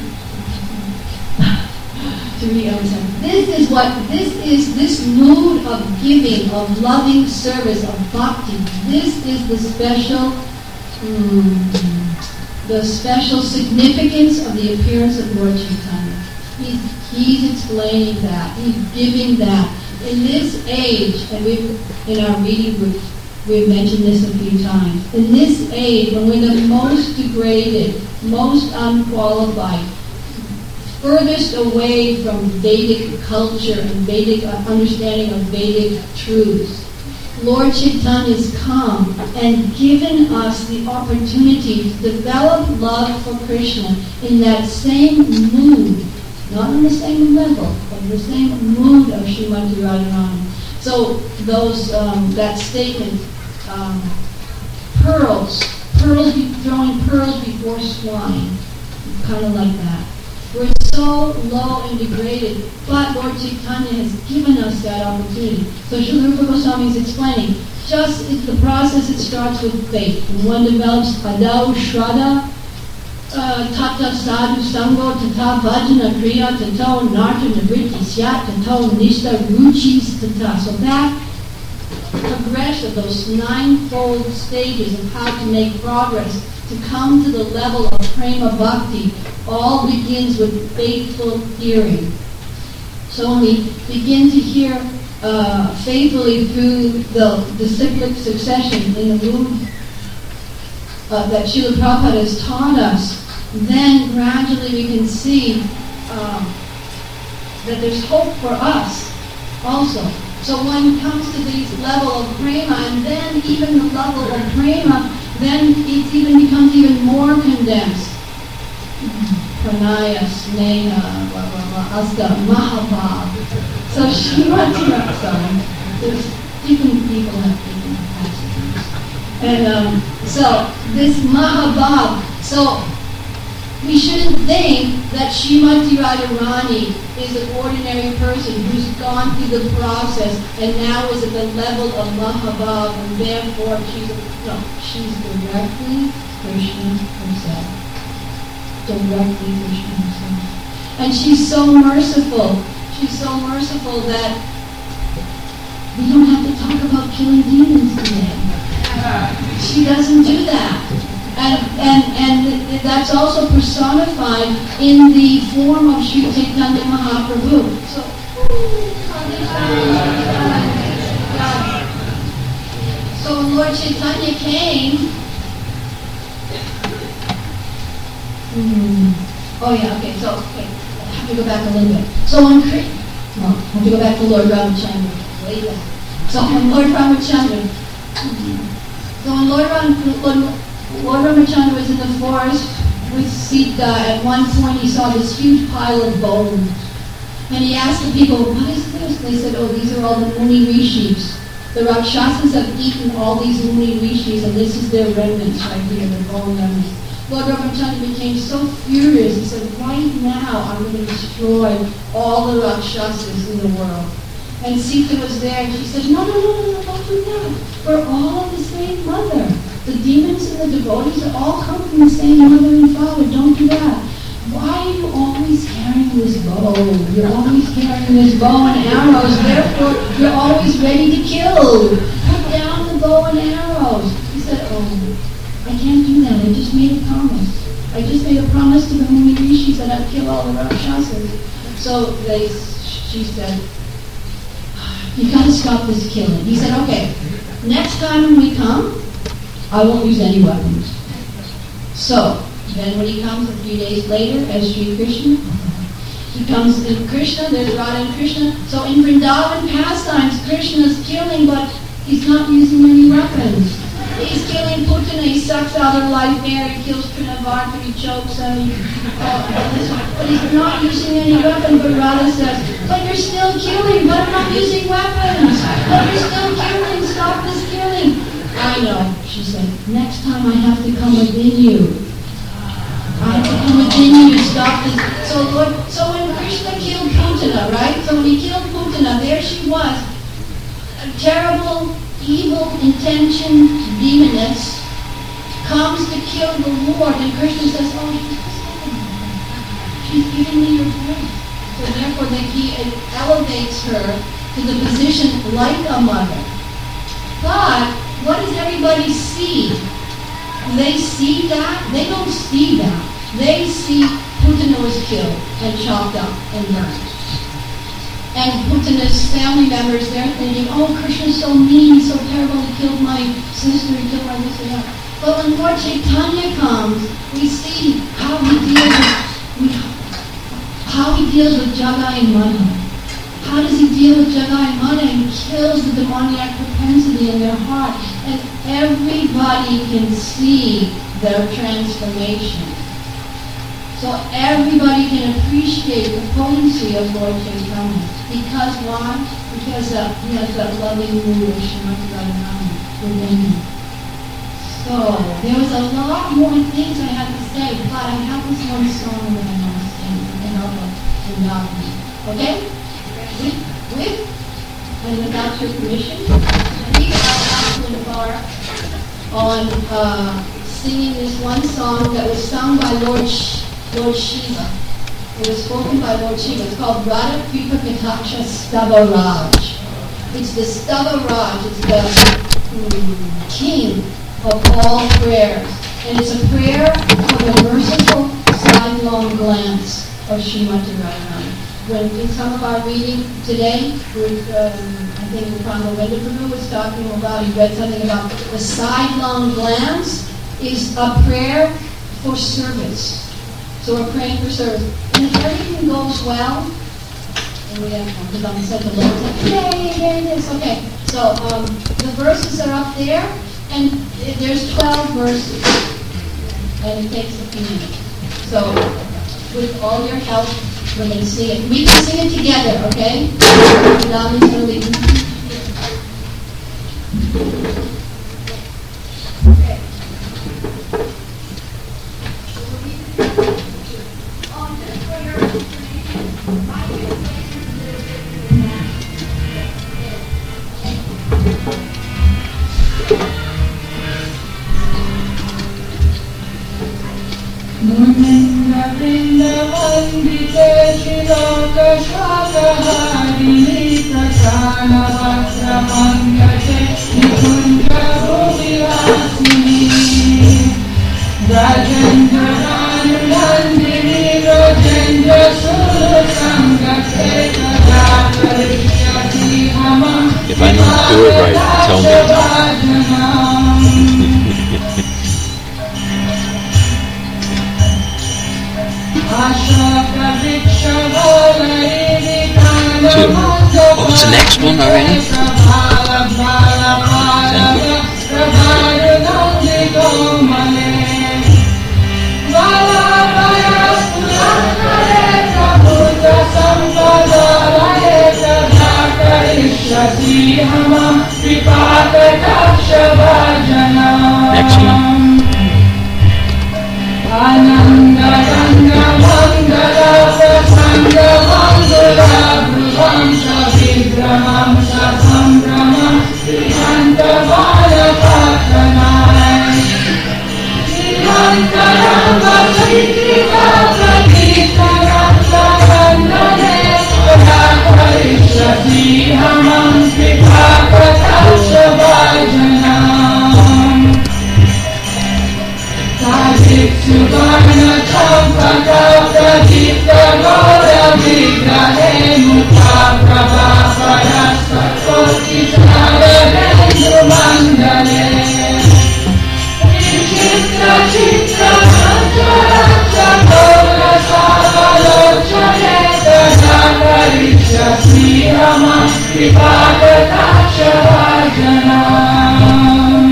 this mood of giving, of loving service, of bhakti. This is the special significance of the appearance of Lord Chaitanya. He's explaining that. He's giving that. In this age, and in our reading group, we've mentioned this a few times. In this age, when we're the most degraded, most unqualified, furthest away from Vedic culture and Vedic understanding of Vedic truths, Lord Chaitanya has come and given us the opportunity to develop love for Krishna in that same mood, not on the same level, but in the same mood of Srimati Radharani. So that statement, throwing pearls before swine, kind of like that. We're so low and degraded, but Lord Chaitanya has given us that opportunity. So Srila Rupa Goswami is explaining, it's the process, it starts with faith. When one develops adau shraddha, tata sadhu sango, tata bhajana kriya, tato narta nivritti syat, tato nishta ruchis tata. So that progress of those ninefold stages of how to make progress, to come to the level of prema bhakti, all begins with faithful hearing. So when we begin to hear faithfully through the cyclic succession in the womb that Srila Prabhupada has taught us, then gradually we can see that there's hope for us also. So one comes to this level of prema, and then even the level of prema, then it even becomes even more condensed. Pranaya, Sneha, blah, blah, blah, Asta, Mahabhav. So Srimati Raksan, there's different people have different capacities. And so this Mahabhav, so we shouldn't think that Srimati Radharani is an ordinary person who's gone through the process and now is at the level of Mahabhav, and therefore she's directly Krishna himself. Directly Krishna himself. And she's so merciful. She's so merciful that we don't have to talk about killing demons today. She doesn't do that. And that's also personified in the form of Sri Chaitanya Mahaprabhu. So Lord Chaitanya came. I have to go back a little bit. So I have to go back to Lord Ramachandra. Way back. So when Lord Ramachandra was in the forest with Sita. At one point he saw this huge pile of bones. And he asked the people, what is this? They said, oh, these are all the Muni Rishis. The Rakshasas have eaten all these Muni Rishis, and this is their remnants right here, the bone remnants. Lord Ramachandra became so furious. He said, right now I'm going to destroy all the Rakshasas in the world. And Sita was there, and she said, no, don't do that. We're all of the same mother. The demons and the devotees all come from the same mother and father. Don't do that. Why are you always carrying this bow? You're always carrying this bow and arrows. Therefore, you're always ready to kill. Put down the bow and arrows. He said, oh, I can't do that. I just made a promise. I just made a promise to the Muni Rishis that I'd kill all the Rakshasas. So she said, you got to stop this killing. He said, okay, next time when we come, I won't use any weapons. So, then when he comes a few days later as Sri Krishna, he comes in Krishna, there's Radha and Krishna. So in Vrindavan pastimes, Krishna's killing, but he's not using any weapons. He's killing Putana, he sucks out her life air, he kills Trinavarta, he chokes him. But he's not using any weapon, but Radha says, but you're still killing, but I'm not using weapons. But you're still killing, stop this killing. I know, she said, next time I have to come within you. I have to come within you to stop this. So when Krishna killed Putana, right? So when he killed Putana, there she was, a terrible, evil intention demoness comes to kill the Lord, and Krishna says, oh, she's giving me your grace. So therefore he elevates her to the position like a mother. But what does everybody see? They see that? They don't see that. They see Putana was killed and chopped up and burned. And Putana's family members, they're thinking, oh, Krishna's so mean, he's so terrible, he killed my sister, he killed my this and that. But when Lord Chaitanya comes, we see how he deals with Jagai and Madha. How does he deal with Jagai and Madha and kills the demoniac propensity in their heart? And everybody can see their transformation. So everybody can appreciate the potency of Lord Chaitanya. Because why? Because he has that loving mood of Srimati Radharani within him. So there was a lot more things I had to say, but I have this one song that I want to sing to help us in Navani. Okay? With and without your permission, please I'll ask Bar on singing this one song that was sung by Lord Shiva. It was spoken by Lord Shiva. It's called Radha Kripa Kataksha Stava Raj. It's the Stava Raj. It's the king of all prayers. And it's a prayer of a merciful sidelong glance of Srimati Radharani. When in some of our reading today, I think Prabhu Prabhu was talking about, he read something about the sidelong glance is a prayer for service. So we're praying for service. And if everything goes well, and we have to set the Lord, yay, there it is. Okay, so the verses are up there, and there's 12 verses, and it takes a few minutes. So with all your help, we're going to sing it. We can sing it together, okay? Nami's going to lead. Okay. Just for your information, my translation is a little bit Muninda Vrindavandite Shiloka Shakaharini Prasana Bhakta Mangate Nikunja Bhuvilasini Rajendra Ranandini Rajendra Suru Sangate Kadakarishati Hamam. If I don't do it right, tell me. Two. What was the next one already? Thank you. Next one. Ananda Ganga Mangala Prasanga Mangala Bhuvam Savigramam Sasambramam Srihanta Bala Patranai Srihanta Rama Siddhika Pratita Rata Randane Pradakarishati Hamam Kripakata Shabhajanam Subhana Champaka Pradipta Gaura Vigrahe Mukha Prabha Parasta Koti Saravendru Mandale Chitra Chitra Sanchara Chakola Savalochane Tadakarisha Srihama Kripakata Shabhajanam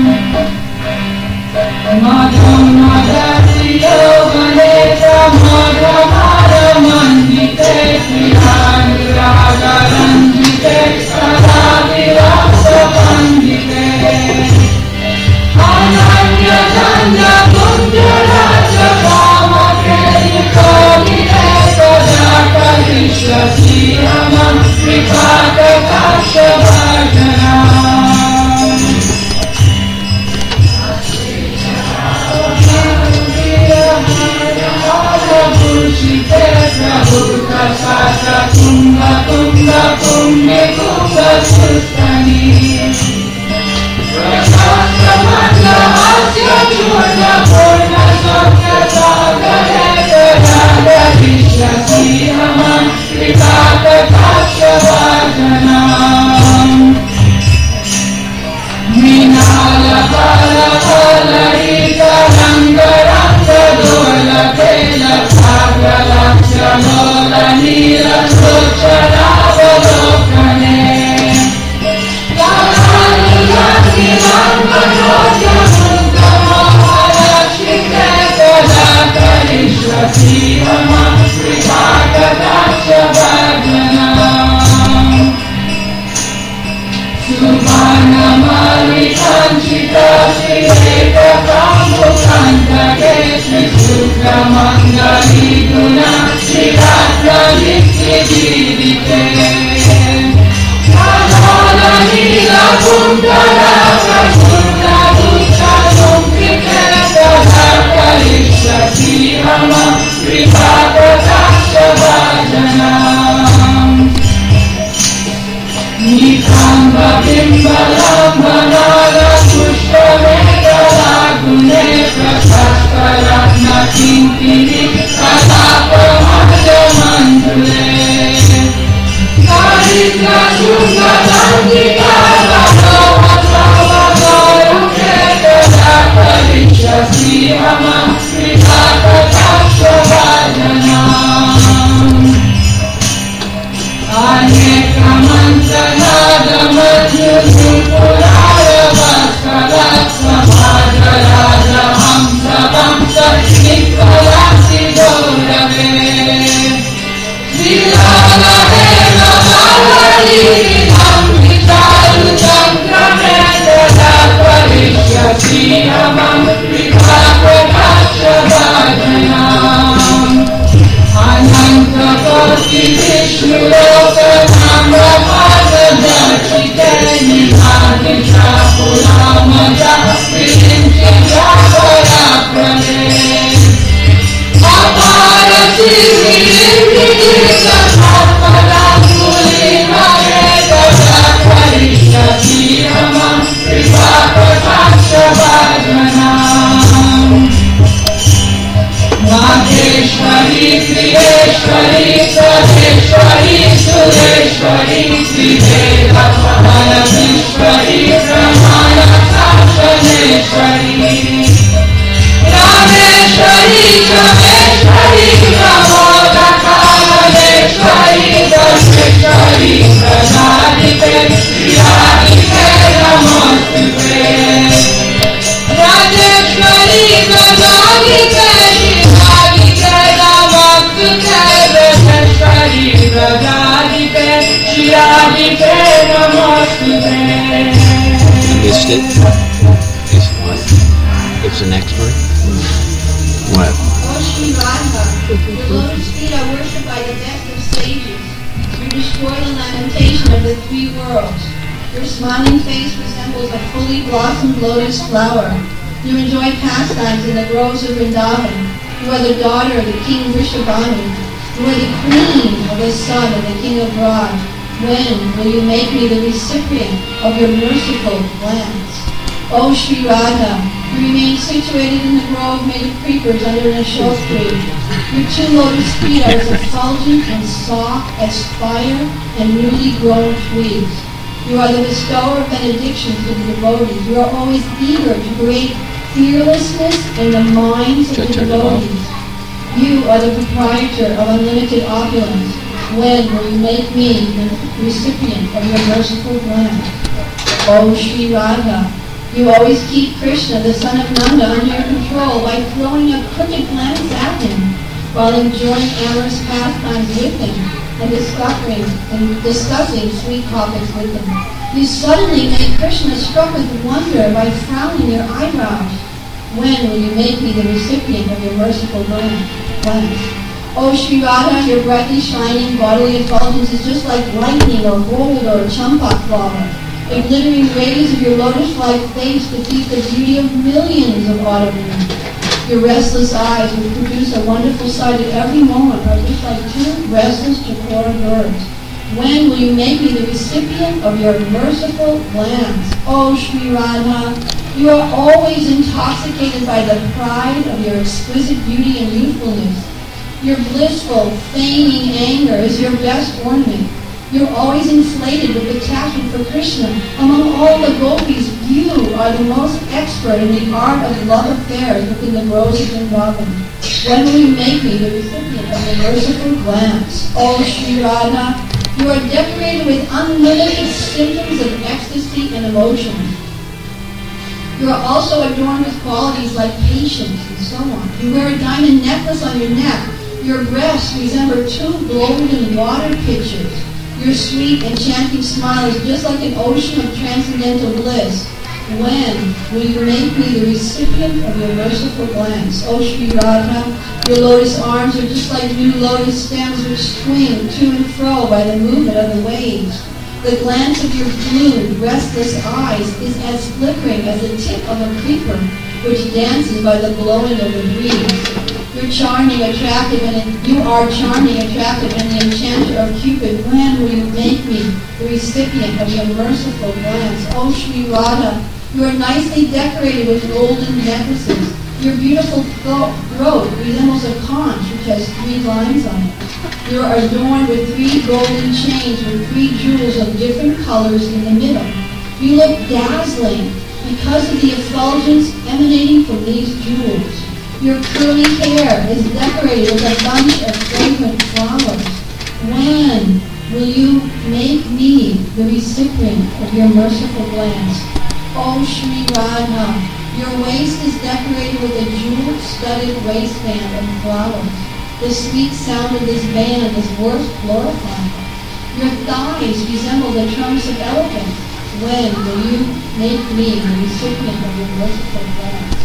Madham Madhati Yoganeta Madhamara Mandite Prihani Raga Ranjite Sadhavi Rasa Pandite Ananya Danda Kunjara Chakama Keli Komite Tadakarisha Srihama Kripakata Shabhajanam Prabhuta Sasa Tunga Tunga Punya Kunga Sustani Prasasta Manda Hasya Churna Purna Sakya Sagare Radha Krishna Srihaman Kripata Kasha Vajanam Minala Bala Bala Rita Ranga Ranga Dola Kela Sagala Lola Nila Sochara Volokane Kalani Yaki Lamba Yodya Munda Mahala Shikhe Kadakarisha Srihama Kripaka Dasha Vajanam Subhana Mali Kanchita Shireka Kambu Kanta Kesmi Sukha Mangali Guna Shiratra Nitya Jivite Anala Nila Kundala Kashurna Dusha Lumkite Kadakarisha Srihama Kripaka Dasha Vajanam Nikamba Missed it. It's what? It's the next one. What? O Sri Radha, your lotus feet are worshipped by the best of sages. You destroy the lamentation of the three worlds. Your smiling face resembles a fully blossomed lotus flower. You enjoy pastimes in the groves of Vrindavan. You are the daughter of the king Vrishabhanu. You are the queen of the son of the king of Raj. When will you make me the recipient of your merciful glance? O Sri Radha, you remain situated in the grove made of creepers under an ashok tree. Your two lotus feet are as effulgent and soft as fire and newly grown twigs. You are the bestower of benedictions to the devotees. You are always eager to create fearlessness in the minds of the devotees. You are the proprietor of unlimited opulence. When will you make me the recipient of your merciful glance? O Sri Radha, you always keep Krishna, the son of Nanda, under your control by throwing a crooked glance at him while enjoying amorous pastimes with him and discussing sweet topics with him. You suddenly make Krishna struck with wonder by frowning your eyebrows. When will you make me the recipient of your merciful glance? O Sri Radha, your brightly shining bodily effulgence is just like lightning or gold or champak flower. The glittering rays of your lotus-like face defeat the beauty of millions of autumn winds. Your restless eyes, which produce a wonderful sight at every moment, are just like two restless chakora birds. When will you make me the recipient of your merciful glance? O Sri Radha, you are always intoxicated by the pride of your exquisite beauty and youthfulness. Your blissful, feigning anger is your best ornament. You're always inflated with attachment for Krishna. Among all the gopis, you are the most expert in the art of love affairs within the groves of Vrindavan. When will you make me the recipient of your merciful glance? O Sri Radha, you are decorated with unlimited symptoms of ecstasy and emotion. You are also adorned with qualities like patience and so on. You wear a diamond necklace on your neck. Your breasts resemble two golden water pitchers. Your sweet, enchanting smile is just like an ocean of transcendental bliss. When will you make me the recipient of your merciful glance? O Sri Radha, your lotus arms are just like new lotus stems which swing to and fro by the movement of the waves. The glance of your blue, restless eyes is as flickering as the tip of a creeper which dances by the blowing of the breeze. You are charming, attractive, and the enchanter of Cupid. When will you make me the recipient of your merciful glance? O Sri Radha, you are nicely decorated with golden necklaces. Your beautiful throat resembles a conch which has 3 lines on it. You are adorned with 3 golden chains with 3 jewels of different colors in the middle. You look dazzling because of the effulgence emanating from these jewels. Your curly hair is decorated with a bunch of fragrant flowers. When will you make me the recipient of your merciful glance? O Sri Radha, your waist is decorated with a jewel-studded waistband and flowers. The sweet sound of this band is worth glorifying. Your thighs resemble the trunks of elephants. When will you make me the recipient of your merciful glance?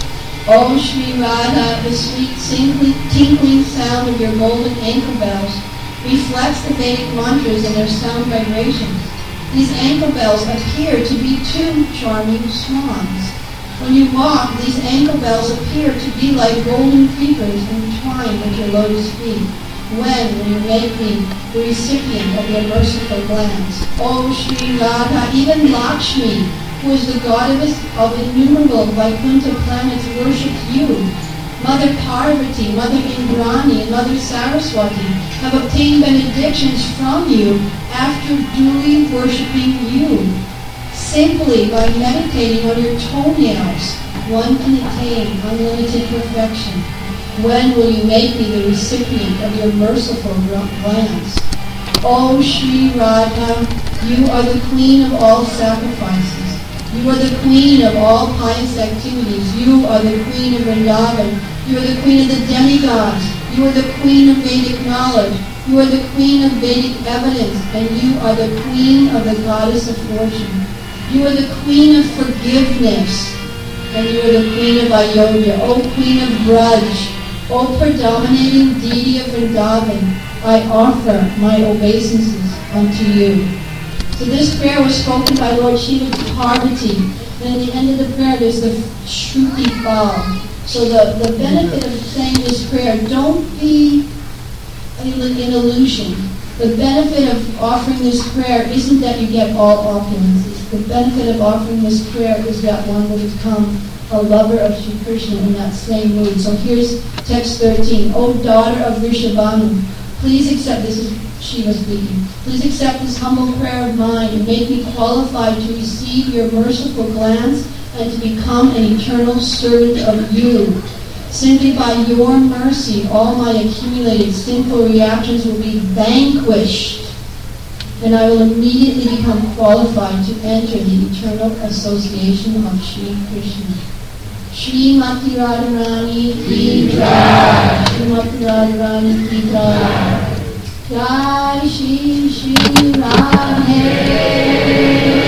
O Sri Radha, the sweet tinkling sound of your golden ankle bells reflects the Vedic mantras and their sound vibrations. These ankle bells appear to be 2 charming swans. When you walk, these ankle bells appear to be like golden creepers entwined with your lotus feet. When will you make me the recipient of your merciful glance? O Sri Radha, even Lakshmi, who is the goddess of innumerable Vaikuntha planets, worships you. Mother Parvati, Mother Indrani, and Mother Saraswati have obtained benedictions from you after duly worshipping you. Simply by meditating on your toenails, one can attain unlimited perfection. When will you make me the recipient of your merciful glance? O Sri Radha, you are the queen of all sacrifices. You are the queen of all pious activities. You are the queen of Vrindavan. You are the queen of the demigods. You are the queen of Vedic knowledge. You are the queen of Vedic evidence. And you are the queen of the goddess of fortune. You are the queen of forgiveness. And you are the queen of Ayodhya. O queen of Braj. O predominating deity of Vrindavan, I offer my obeisances unto you. So this prayer was spoken by Lord Shiva to Parvati. And at the end of the prayer, there's the Shruti Bal. So the benefit of saying this prayer, don't be in illusion. The benefit of offering this prayer isn't that you get all opulences. The benefit of offering this prayer is that one will become a lover of Sri Krishna in that same mood. So here's text 13. O daughter of Rishabhanu, please accept, this is Shiva speaking, please accept this humble prayer of mine and make me qualified to receive your merciful glance and to become an eternal servant of you. Simply by your mercy, all my accumulated sinful reactions will be vanquished, and I will immediately become qualified to enter the eternal association of Sri Krishna. Srimati Radharani Ki Jai. Srimati Radharani Ki Jai. Jai Shri Shri Radhe.